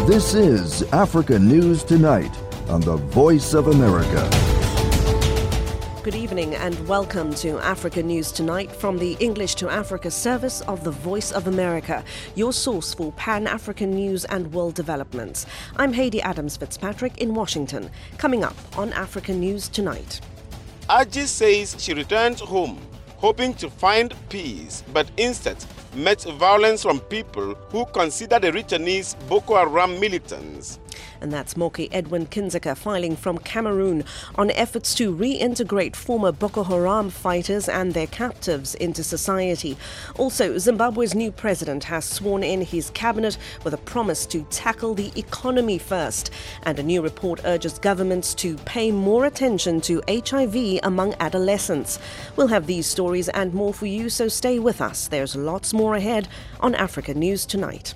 This is Africa News Tonight on the Voice of America. Good evening and welcome to Africa News Tonight from the English to Africa service of the Voice of America, your source for Pan-African news and world developments. I'm Heidi Adams-Fitzpatrick in Washington. Coming up on Africa News Tonight. Aji says she returned home hoping to find peace, but instead met violence from people who consider the Richanese Boko Haram militants. And that's Moki Edwin Kindzeka filing from Cameroon on efforts to reintegrate former Boko Haram fighters and their captives into society. Also, Zimbabwe's new president has sworn in his cabinet with a promise to tackle the economy first. And a new report urges governments to pay more attention to HIV among adolescents. We'll have these stories and more for you, so stay with us. There's lots more ahead on Africa News Tonight.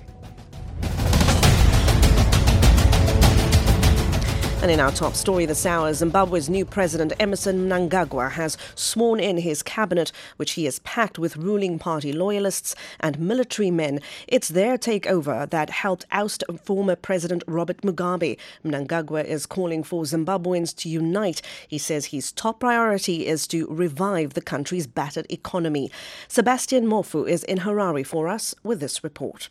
And in our top story this hour, Zimbabwe's new president Emmerson Mnangagwa has sworn in his cabinet, which he has packed with ruling party loyalists and military men. It's their takeover that helped oust former President Robert Mugabe. Mnangagwa is calling for Zimbabweans to unite. He says his top priority is to revive the country's battered economy. Sebastian Mofu is in Harare for us with this report.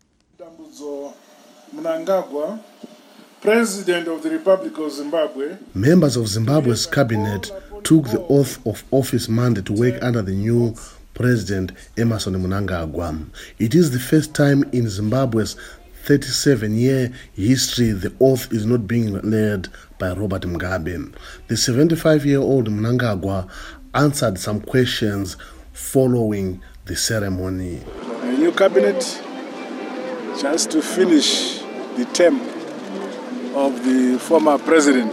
Mnangagwa, President of the Republic of Zimbabwe. Members of Zimbabwe's cabinet took the oath of office Monday to work under the new President Emmerson Mnangagwa. It is the first time in Zimbabwe's 37-year history the oath is not being led by Robert Mugabe. The 75-year-old Mnangagwa answered some questions following the ceremony. A new cabinet just to finish the term of the former president,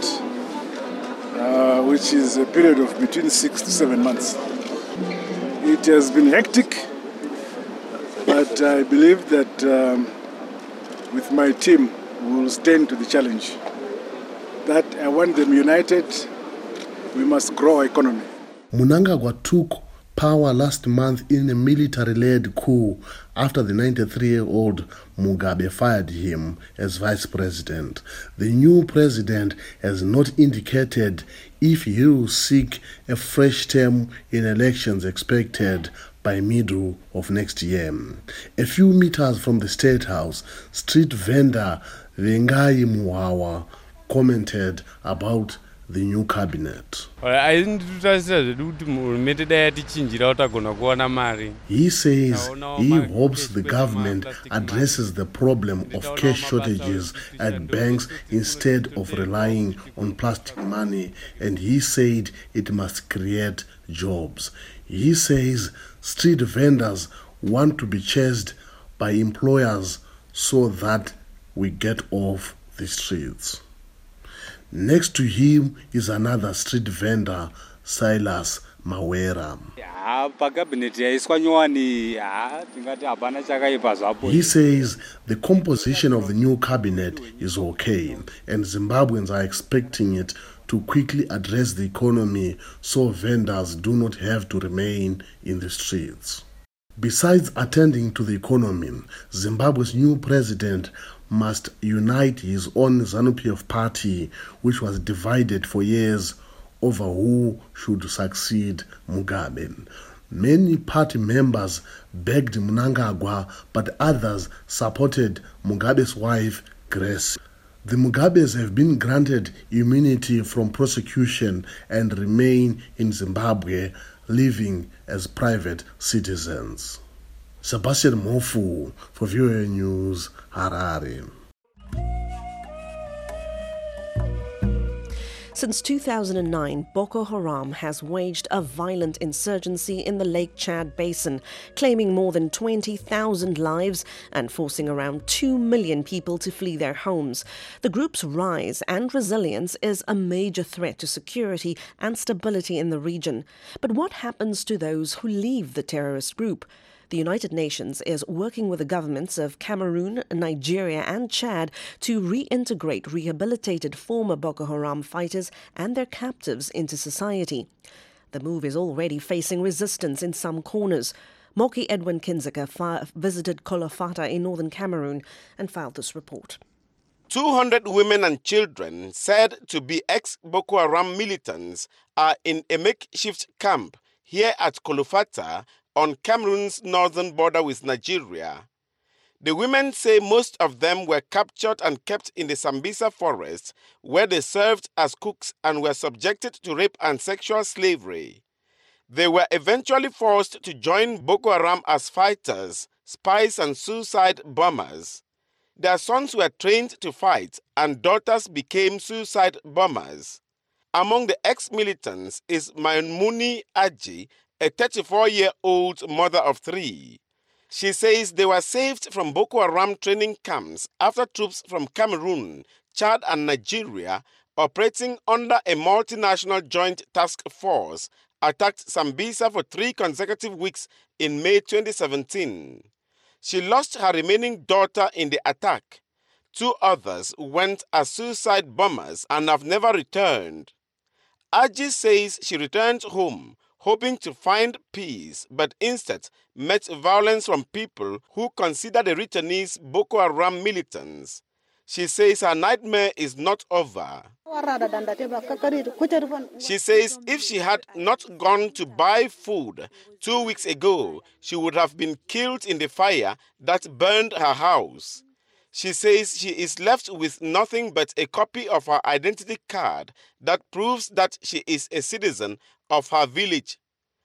which is a period of between 6 to 7 months. It has been hectic, but I believe that with my team we will stand to the challenge. That I want them united. We must grow our economy. Mnangagwa took power last month in a military-led coup after the 93-year-old Mugabe fired him as vice president. The new president has not indicated if he will seek a fresh term in elections expected by middle of next year. A few meters from the State House, street vendor Vengai Muhawa commented about the new cabinet. He says he hopes the government addresses the problem of cash shortages at banks instead of relying on plastic money, and he said it must create jobs. He says street vendors want to be chased by employers so that we get off the streets. Next to him is another street vendor, Silas Mawera. He says the composition of the new cabinet is okay, and Zimbabweans are expecting it to quickly address the economy so vendors do not have to remain in the streets. Besides attending to the economy, Zimbabwe's new president must unite his own ZANU-PF party, which was divided for years over who should succeed Mugabe. Many party members begged Mnangagwa, but others supported Mugabe's wife, Grace. The Mugabes have been granted immunity from prosecution and remain in Zimbabwe, living as private citizens. Sebastian Mofu for VOA News, Harare. Since 2009, Boko Haram has waged a violent insurgency in the Lake Chad Basin, claiming more than 20,000 lives and forcing around 2 million people to flee their homes. The group's rise and resilience is a major threat to security and stability in the region. But what happens to those who leave the terrorist group? The United Nations is working with the governments of Cameroon, Nigeria and Chad to reintegrate rehabilitated former Boko Haram fighters and their captives into society. The move is already facing resistance in some corners. Moki Edwin Kindzeka visited Kolofata in northern Cameroon and filed this report. 200 women and children said to be ex-Boko Haram militants are in a makeshift camp here at Kolofata on Cameroon's northern border with Nigeria. The women say most of them were captured and kept in the Sambisa forest, where they served as cooks and were subjected to rape and sexual slavery. They were eventually forced to join Boko Haram as fighters, spies, and suicide bombers. Their sons were trained to fight, and daughters became suicide bombers. Among the ex-militants is Maimuni Aji, a 34-year-old mother of 3. She says they were saved from Boko Haram training camps after troops from Cameroon, Chad, and Nigeria, operating under a multinational joint task force, attacked Sambisa for 3 consecutive weeks in May 2017. She lost her remaining daughter in the attack. 2 others went as suicide bombers and have never returned. Aji says she returned home hoping to find peace, but instead met violence from people who consider the returnees Boko Haram militants. She says her nightmare is not over. She says if she had not gone to buy food 2 weeks ago, she would have been killed in the fire that burned her house. She says she is left with nothing but a copy of her identity card that proves that she is a citizen of her village.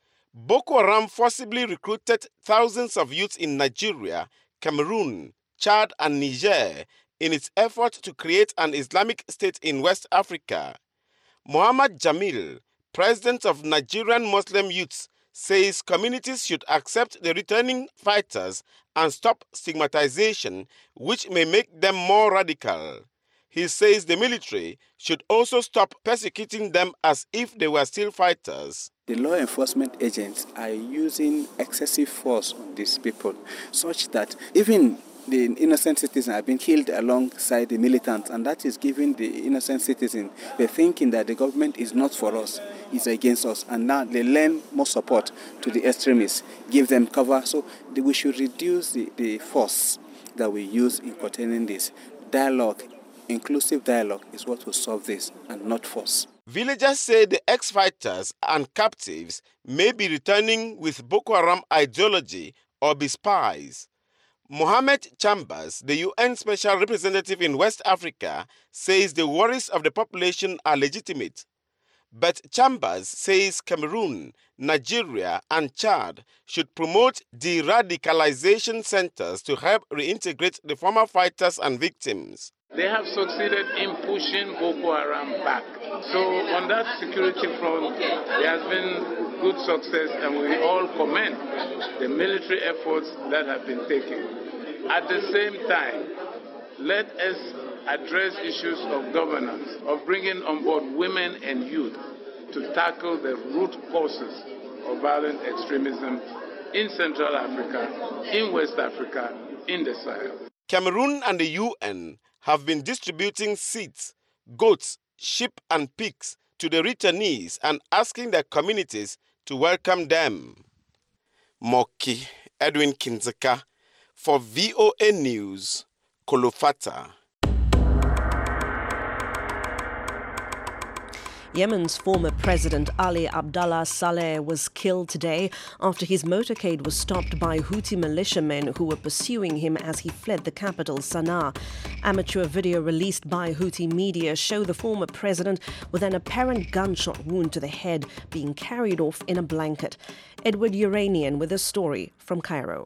Boko Haram forcibly recruited thousands of youths in Nigeria, Cameroon, Chad, and Niger in its effort to create an Islamic state in West Africa. Muhammad Jamil, president of Nigerian Muslim Youths, says communities should accept the returning fighters and stop stigmatization, which may make them more radical. He says the military should also stop persecuting them as if they were still fighters. The law enforcement agents are using excessive force on these people, such that even the innocent citizens are being killed alongside the militants, and that is giving the innocent citizen the thinking that the government is not for us, it's against us, and now they lend more support to the extremists, give them cover. So we should reduce the force that we use in containing this. Dialogue, inclusive dialogue, is what will solve this, and not force. Villagers say the ex-fighters and captives may be returning with Boko Haram ideology or be spies. Mohamed Chambers, the UN Special Representative in West Africa, says the worries of the population are legitimate. But Chambers says Cameroon, Nigeria, and Chad should promote de-radicalization centers to help reintegrate the former fighters and victims. They have succeeded in pushing Boko Haram back. So on that security front, there has been good success, and we all commend the military efforts that have been taken. At the same time, let us address issues of governance, of bringing on board women and youth to tackle the root causes of violent extremism in Central Africa, in West Africa, in the Sahel. Cameroon and the UN have been distributing seeds, goats, sheep, and pigs to the returnees and asking their communities to welcome them. Moki Edwin Kinzeka for VOA News, Kolofata. Yemen's former president Ali Abdullah Saleh was killed today after his motorcade was stopped by Houthi militiamen who were pursuing him as he fled the capital, Sana'a. Amateur video released by Houthi media show the former president with an apparent gunshot wound to the head being carried off in a blanket. Edward Uranian with a story from Cairo.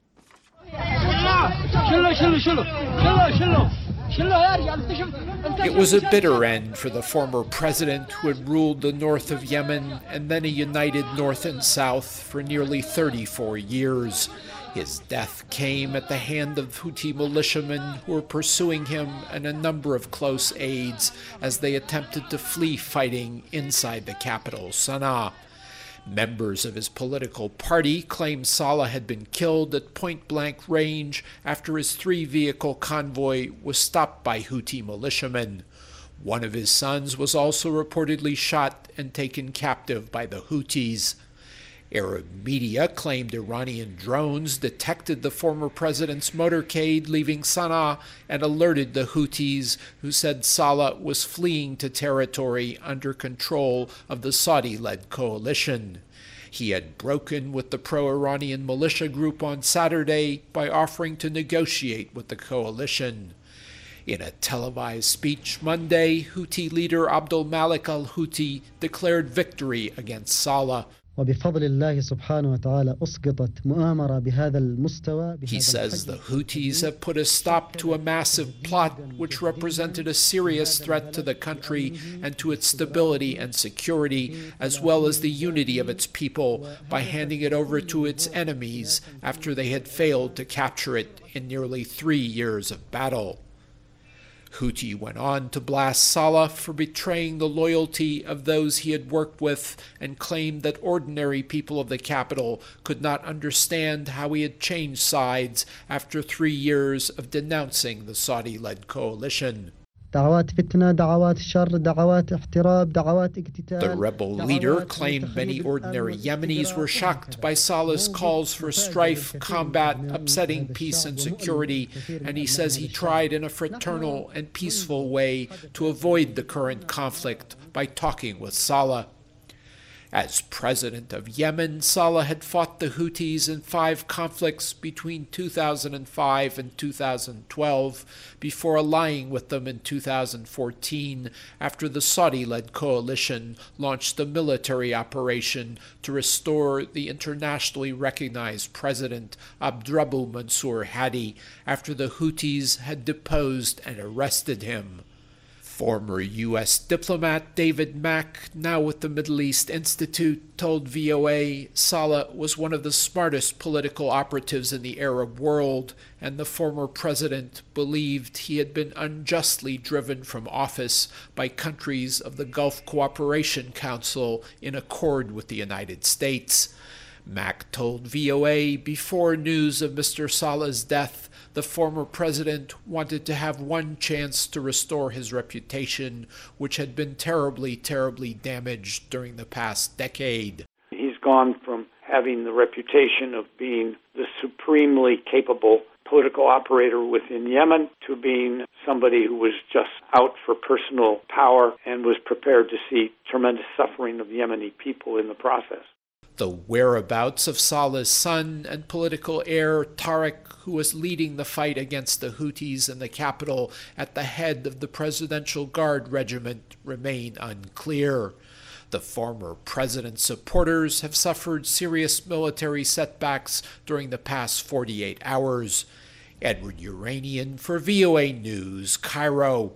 It was a bitter end for the former president who had ruled the north of Yemen and then a united north and south for nearly 34 years. His death came at the hand of Houthi militiamen who were pursuing him and a number of close aides as they attempted to flee fighting inside the capital, Sana'a. Members of his political party claim Saleh had been killed at point-blank range after his 3-vehicle convoy was stopped by Houthi militiamen. One of his sons was also reportedly shot and taken captive by the Houthis. Arab media claimed Iranian drones detected the former president's motorcade leaving Sana'a and alerted the Houthis, who said Saleh was fleeing to territory under control of the Saudi-led coalition. He had broken with the pro-Iranian militia group on Saturday by offering to negotiate with the coalition. In a televised speech Monday, Houthi leader Abdul Malik al-Houthi declared victory against Saleh. He says the Houthis have put a stop to a massive plot which represented a serious threat to the country and to its stability and security, as well as the unity of its people, by handing it over to its enemies after they had failed to capture it in nearly 3 years of battle. Houthi went on to blast Saleh for betraying the loyalty of those he had worked with and claimed that ordinary people of the capital could not understand how he had changed sides after 3 years of denouncing the Saudi-led coalition. The rebel leader claimed many ordinary Yemenis were shocked by Saleh's calls for strife, combat, upsetting peace and security, and he says he tried in a fraternal and peaceful way to avoid the current conflict by talking with Saleh. As president of Yemen, Saleh had fought the Houthis in 5 conflicts between 2005 and 2012, before allying with them in 2014 after the Saudi-led coalition launched a military operation to restore the internationally recognized president Abdrabbuh Mansour Hadi after the Houthis had deposed and arrested him. Former U.S. diplomat David Mack, now with the Middle East Institute, told VOA Saleh was one of the smartest political operatives in the Arab world, and the former president believed he had been unjustly driven from office by countries of the Gulf Cooperation Council in accord with the United States. Mack told VOA before news of Mr. Saleh's death, the former president wanted to have one chance to restore his reputation, which had been terribly, terribly damaged during the past decade. He's gone from having the reputation of being the supremely capable political operator within Yemen to being somebody who was just out for personal power and was prepared to see tremendous suffering of Yemeni people in the process. The whereabouts of Saleh's son and political heir, Tariq, who was leading the fight against the Houthis in the capital at the head of the Presidential Guard Regiment, remain unclear. The former president's supporters have suffered serious military setbacks during the past 48 hours. Edward Uranian for VOA News, Cairo.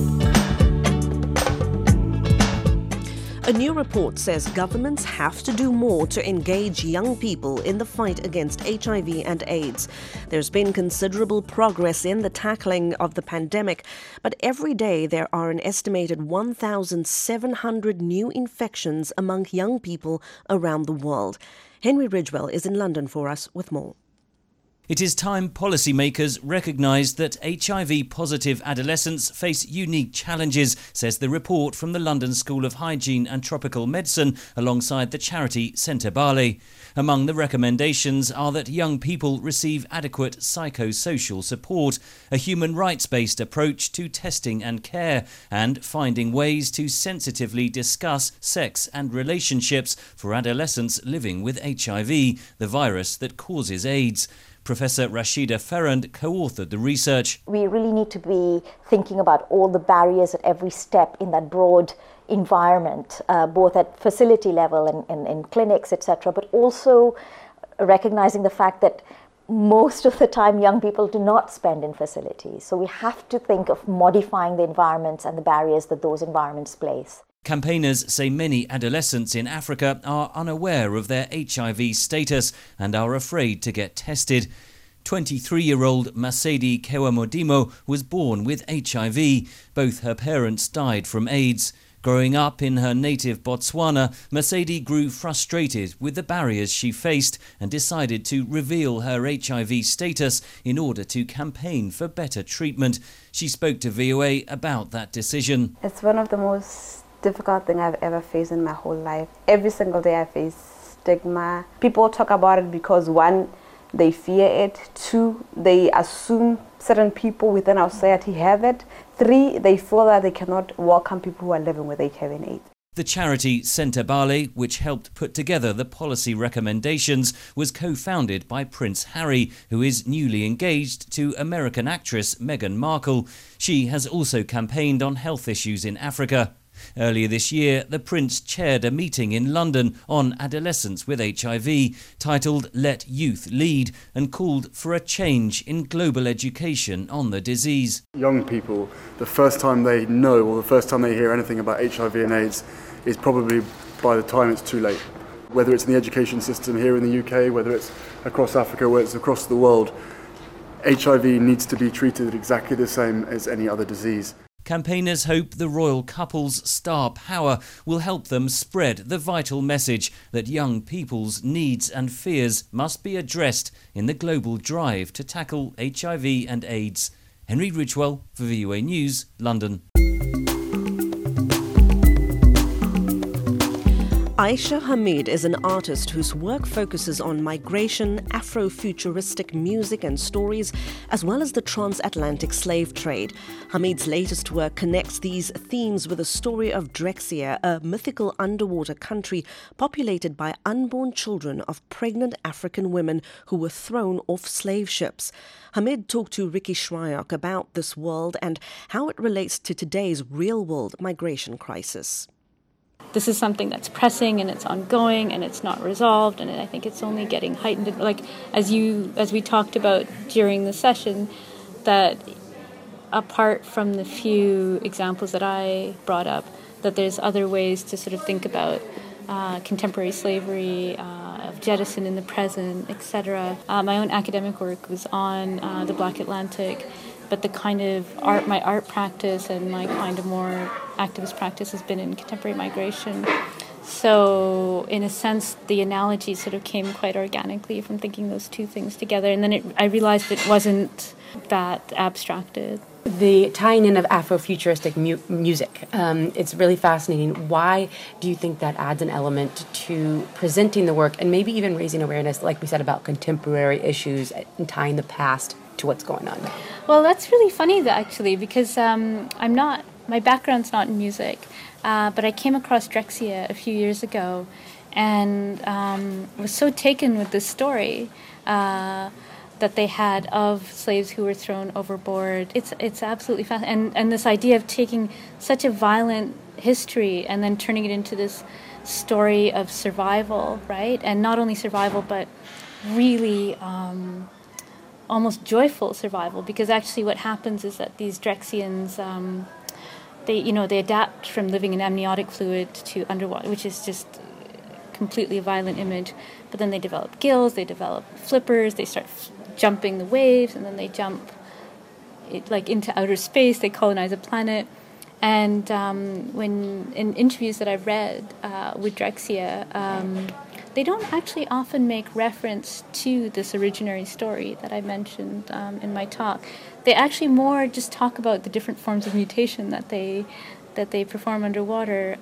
A new report says governments have to do more to engage young people in the fight against HIV and AIDS. There's been considerable progress in the tackling of the pandemic, but every day there are an estimated 1,700 new infections among young people around the world. Henry Ridgewell is in London for us with more. It is time policymakers recognise that HIV-positive adolescents face unique challenges, says the report from the London School of Hygiene and Tropical Medicine alongside the charity Centre Bali. Among the recommendations are that young people receive adequate psychosocial support, a human rights-based approach to testing and care, and finding ways to sensitively discuss sex and relationships for adolescents living with HIV, the virus that causes AIDS. Professor Rashida Ferrand co-authored the research. We really need to be thinking about all the barriers at every step in that broad environment, both at facility level and in clinics, etc., but also recognizing the fact that most of the time young people do not spend in facilities. So we have to think of modifying the environments and the barriers that those environments place. Campaigners say many adolescents in Africa are unaware of their HIV status and are afraid to get tested. 23-year-old Masedi Kewamodimo was born with HIV. Both her parents died from AIDS. Growing up in her native Botswana, Masedi grew frustrated with the barriers she faced and decided to reveal her HIV status in order to campaign for better treatment. She spoke to VOA about that decision. It's one of the most difficult things I've ever faced in my whole life. Every single day I face stigma. People talk about it because, one, they fear it. 2, they assume certain people within our society have it. 3, they feel that they cannot welcome people who are living with HIV and AIDS. The charity Sentabale, which helped put together the policy recommendations, was co-founded by Prince Harry, who is newly engaged to American actress Meghan Markle. She has also campaigned on health issues in Africa. Earlier this year, the Prince chaired a meeting in London on adolescents with HIV, titled Let Youth Lead, and called for a change in global education on the disease. Young people, the first time they know or the first time they hear anything about HIV and AIDS is probably by the time it's too late. Whether it's in the education system here in the UK, whether it's across Africa, whether it's across the world, HIV needs to be treated exactly the same as any other disease. Campaigners hope the royal couple's star power will help them spread the vital message that young people's needs and fears must be addressed in the global drive to tackle HIV and AIDS. Henry Ridgewell for VOA News, London. Aisha Hamid is an artist whose work focuses on migration, Afro-futuristic music and stories, as well as the transatlantic slave trade. Hamid's latest work connects these themes with the story of Drexciya, a mythical underwater country populated by unborn children of pregnant African women who were thrown off slave ships. Hamid talked to Ricky Shryock about this world and how it relates to today's real-world migration crisis. This is something that's pressing and it's ongoing and it's not resolved, and I think it's only getting heightened. Like as we talked about during the session, that apart from the few examples that I brought up, that there's other ways to sort of think about contemporary slavery, of jettison in the present, etc. My own academic work was on the Black Atlantic, but the kind of my art practice and my kind of more activist practice has been in contemporary migration. So in a sense, the analogy sort of came quite organically from thinking those two things together. And then I realized it wasn't that abstracted. The tying in of Afrofuturistic music, it's really fascinating. Why do you think that adds an element to presenting the work and maybe even raising awareness, like we said, about contemporary issues and tying the past to what's going on? Well, that's really funny, actually, because my background's not in music, but I came across Drexciya a few years ago and was so taken with this story that they had of slaves who were thrown overboard. It's absolutely fascinating. And this idea of taking such a violent history and then turning it into this story of survival, right? And not only survival, but really almost joyful survival, because actually what happens is that these Drexciyans, they adapt from living in amniotic fluid to underwater, which is just completely a violent image. But then they develop gills, they develop flippers, they start jumping the waves, and then they jump into outer space. They colonize a planet. And when in interviews that I've read with Drexciya, they don't actually often make reference to this originary story that I mentioned in my talk. They actually more just talk about the different forms of mutation that they perform underwater.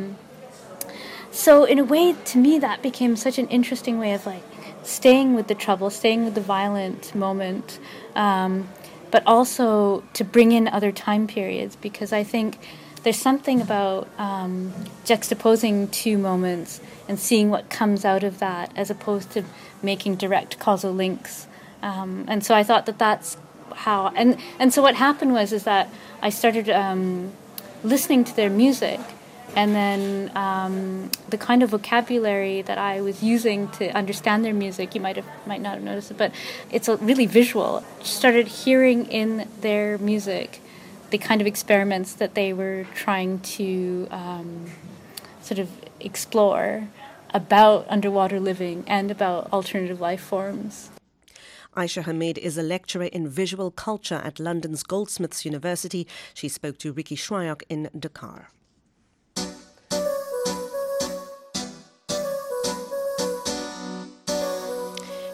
So in a way, to me, that became such an interesting way of staying with the trouble, staying with the violent moment, but also to bring in other time periods, because I think there's something about juxtaposing two moments and seeing what comes out of that, as opposed to making direct causal links. And so I thought that that's how. And so what happened is that I started listening to their music, and then the kind of vocabulary that I was using to understand their music, you might not have noticed it, but it's really visual. Started hearing in their music the kind of experiments that they were trying to sort of explore about underwater living and about alternative life forms. Aisha Hamid is a lecturer in visual culture at London's Goldsmiths University. She spoke to Ricky Shryock in Dakar.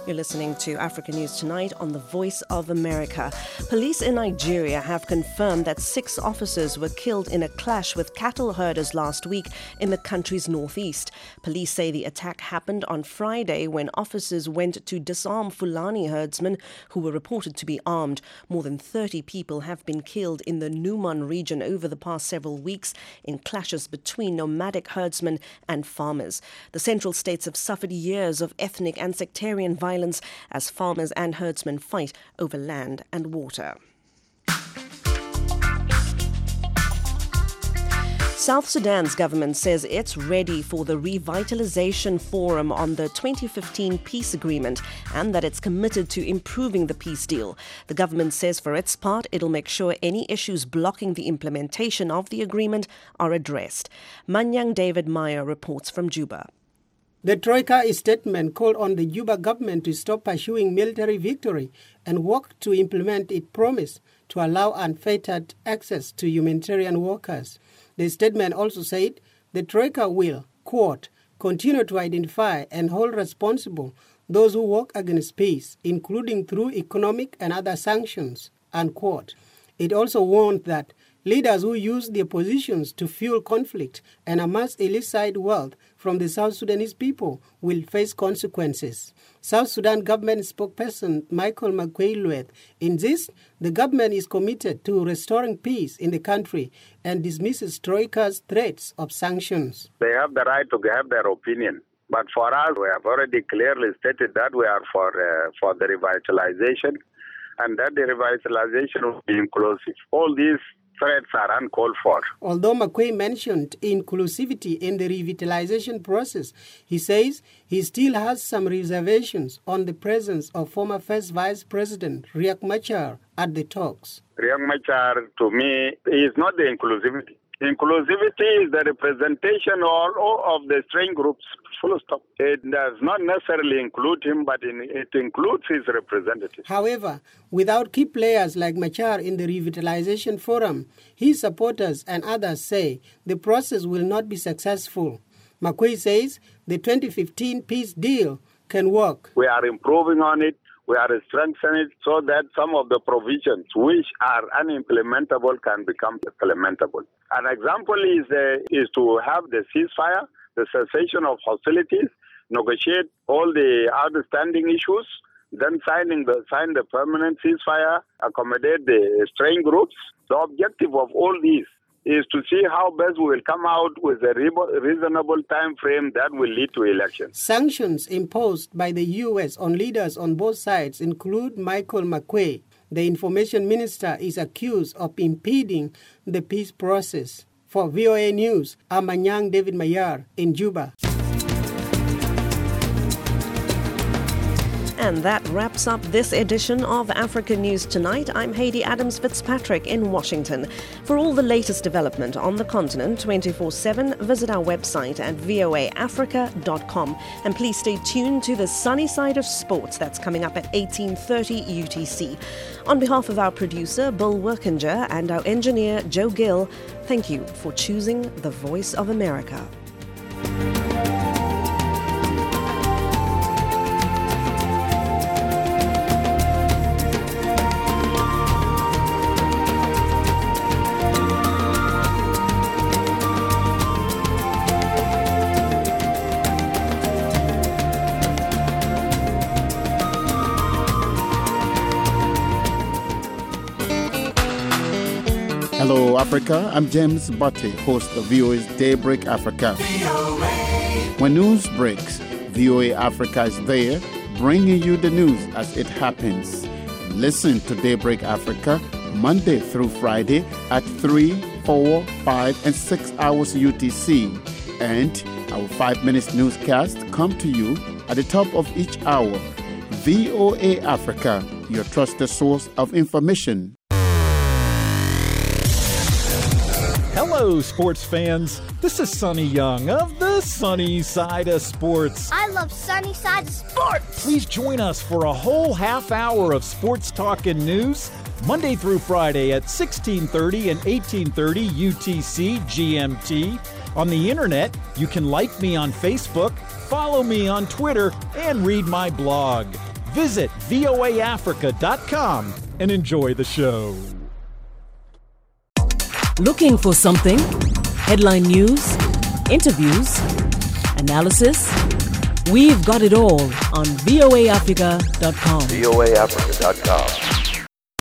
You're listening to Africa News Tonight on the Voice of America. Police in Nigeria have confirmed that 6 officers were killed in a clash with cattle herders last week in the country's northeast. Police say the attack happened on Friday when officers went to disarm Fulani herdsmen who were reported to be armed. More than 30 people have been killed in the Numan region over the past several weeks in clashes between nomadic herdsmen and farmers. The Central States have suffered years of ethnic and sectarian violence as farmers and herdsmen fight over land and water. South Sudan's government says it's ready for the Revitalization Forum on the 2015 peace agreement and that it's committed to improving the peace deal. The government says for its part, it'll make sure any issues blocking the implementation of the agreement are addressed. Manyang David Meyer reports from Juba. The Troika statement called on the Juba government to stop pursuing military victory and work to implement its promise to allow unfettered access to humanitarian workers. The statement also said the Troika will, quote, continue to identify and hold responsible those who work against peace, including through economic and other sanctions, unquote. It also warned that leaders who use their positions to fuel conflict and amass illicit wealth from the South Sudanese people will face consequences. South Sudan government spokesperson Michael Makwei insists the government is committed to restoring peace in the country and dismisses Troika's threats of sanctions. They have the right to have their opinion. But for us, we have already clearly stated that we are for the revitalization, and that the revitalization will be inclusive. All these threats are uncalled for. Although Makwei mentioned inclusivity in the revitalization process, he says he still has some reservations on the presence of former First Vice President Riek Machar at the talks. Riek Machar, to me, is not the inclusivity. Inclusivity is the representation of the strain groups, full stop. It does not necessarily include him, but it includes his representatives. However, without key players like Machar in the Revitalization Forum, his supporters and others say the process will not be successful. Makwei says the 2015 peace deal can work. We are improving on it. We are strengthening it so that some of the provisions which are unimplementable can become implementable. An example is to have the ceasefire, the cessation of hostilities, negotiate all the outstanding issues, then sign the permanent ceasefire, accommodate the strain groups. The objective of all these is to see how best we will come out with a reasonable time frame that will lead to elections. Sanctions imposed by the U.S. on leaders on both sides include Michael Makwei. The information minister is accused of impeding the peace process. For VOA News, I'm Manyang David Meyer in Juba. And that wraps up this edition of Africa News Tonight. I'm Haydee Adams-Fitzpatrick in Washington. For all the latest development on the continent 24/7, visit our website at voaafrica.com. And please stay tuned to the sunny side of sports that's coming up at 18:30 UTC. On behalf of our producer, Bill Workinger, and our engineer, Joe Gill, thank you for choosing the Voice of America. Hello, Africa. I'm James Butte, host of VOA's Daybreak Africa. When news breaks, VOA Africa is there, bringing you the news as it happens. Listen to Daybreak Africa Monday through Friday at 3, 4, 5, and 6 hours UTC. And our 5-minute newscast come to you at the top of each hour. VOA Africa, your trusted source of information. Hello, sports fans. This is Sonny Young of the Sunny Side of Sports. I love Sunny Side of Sports. Please join us for a whole half hour of sports talk and news, Monday through Friday at 16:30 and 18:30 UTC GMT. On the internet, you can like me on Facebook, follow me on Twitter, and read my blog. Visit voaafrica.com and enjoy the show. Looking for something? Headline news, interviews, analysis? We've got it all on voaafrica.com. voaafrica.com.